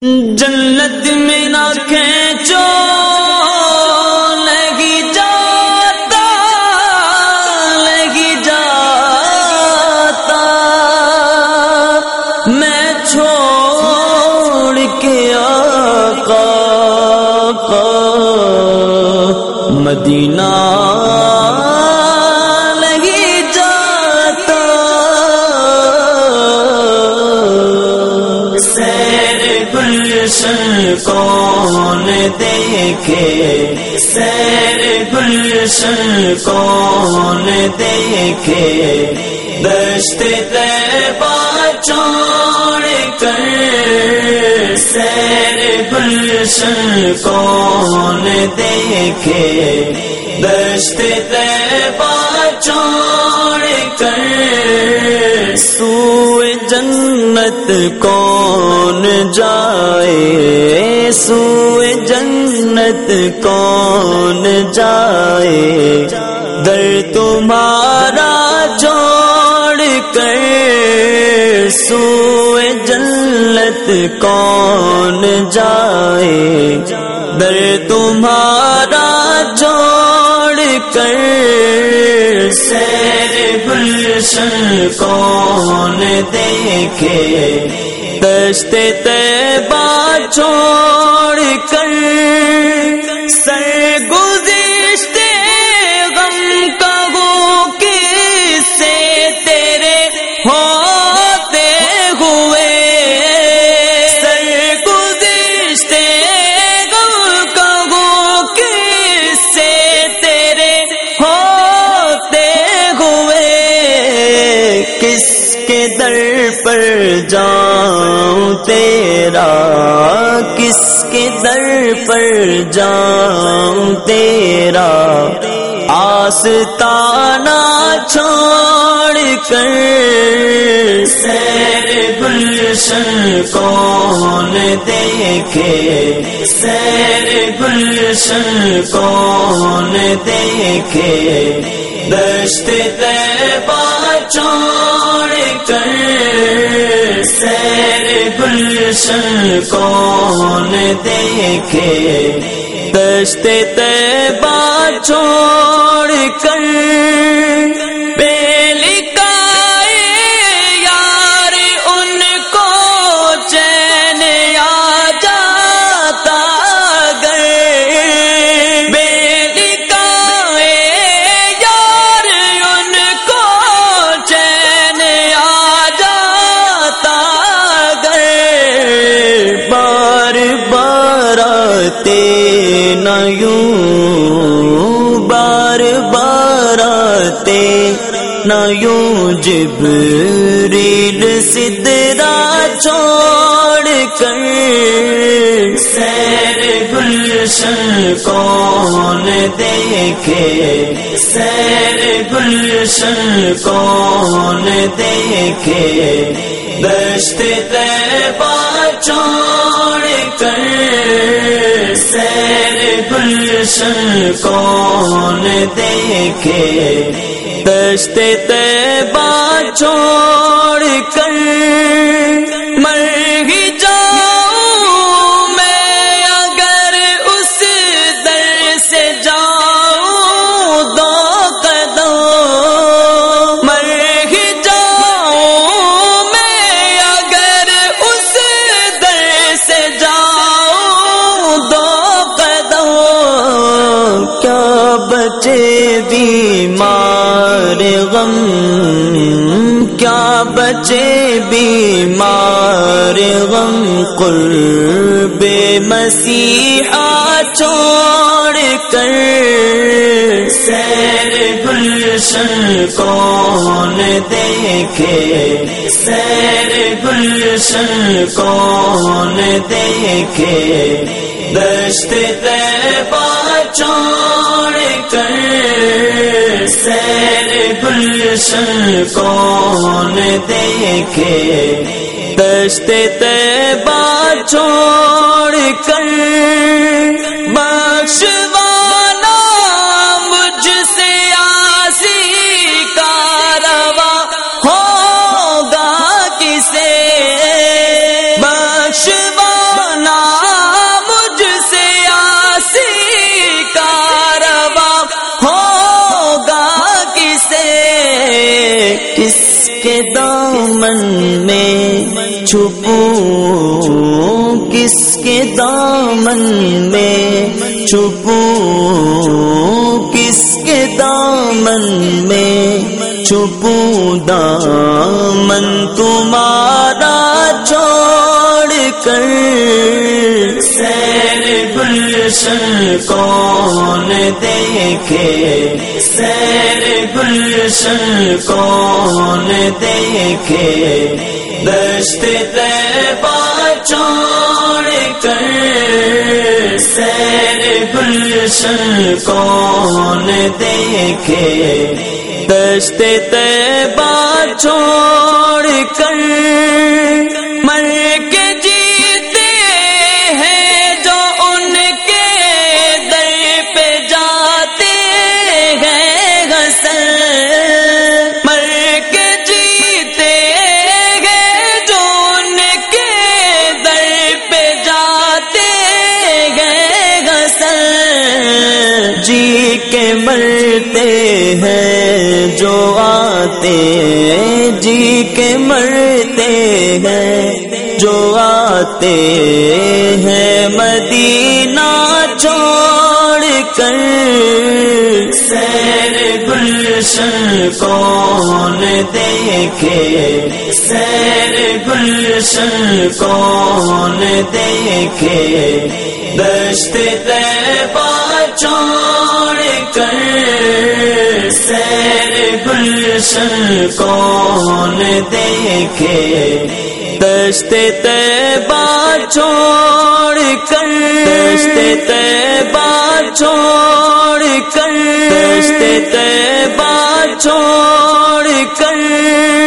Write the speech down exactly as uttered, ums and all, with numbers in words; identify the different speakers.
Speaker 1: جنت میں نہ کھینچو لگی جاتا لگی جاتا میں چھوڑ کے آقا کا مدینہ کون دیکھے سیر گلشن کون دیکھے دشت طیبہ چھوڑ کر سیر گلشن کون دیکھے دشت طیبہ چھوڑ کر سوئے جنت کون جائے سوئے جنت کون جائے در تمہارا چھوڑ کر سوئے جنت کون جائے در تمہارا چھوڑ کر سیر گلشن کون دیکھے دشت طیبہ چھوڑ کر سر گزشتے غم کا وہ کس سے تیرے ہوتے ہوئے سر گزشتے غم کا وہ کس سے تیرے ہوتے ہوئے کس کے در پر جاؤں تیرا کس کے در پر جاؤں تیرا آستانہ چھوڑ کر سیر گلشن کون دیکھے سیر گلشن کون دیکھے دشت طیبہ چھوڑ کر سیر گلشن کون دیکھے دشت طیبہ چھوڑ کر بے لکھائے یار ان کو چین آ جاتا گر بے لکھائے یار ان کو چین آ جاتا گر بار بار آتے نہ یوں بار بار آتے نہ یوں جبریل سدرا چھوڑ کر سیر گلشن کون دیکھے سیر گلشن کون دیکھے دشت طیبہ چھوڑ کر سیر گلشن کون دیکھے دشت طیبہ چھوڑ کر مر ہی جاؤں میں اگر اس در سے جاؤں دو قدم مر ہی جاؤں میں اگر اس در سے جاؤں دو قدم کیا بچے بیمار غم کیا بچے بیمار غم قرب مسیحا چھوڑ کر سیر گلشن کون دیکھے سیر گلشن کون دیکھے دشت طیبہ چھوڑ کر سیر گلشن کون دیکھے دشت طیبہ چھوڑ کر بخشوانا مجھ سے عاصی کا روا ہوگا کسے بخشوانا کس کے دامن میں چھپوں، کس کے دامن میں چھپوں، کس کے دامن میں چھپوں، دامن تمہارا چھوڑ کر سیر گلشن کون دیکھے، سیر گلشن کون دیکھے، دشت طیبہ چھوڑ کر سیر گلشن کون دیکھے، دشت طیبہ چھوڑ کر مر کے جیتے ہیں جو ان کے در پہ جاتے ہیں غسل، مر کے جیتے ہیں جو ان کے در پہ جاتے ہیں غسل، جی کے مرتے ہیں جو آتے، جی کے مرتے ہیں جو آتے ہیں مدینہ چھوڑ کر سیر گلشن کون دیکھے، سیر گلشن کون دیکھے، دشت طیبہ چھوڑ کر سیر گلشن کون دیکھے، دشت طیبہ چھوڑ کر، دشت طیبہ چھوڑ کر، دشت طیبہ چھوڑ کر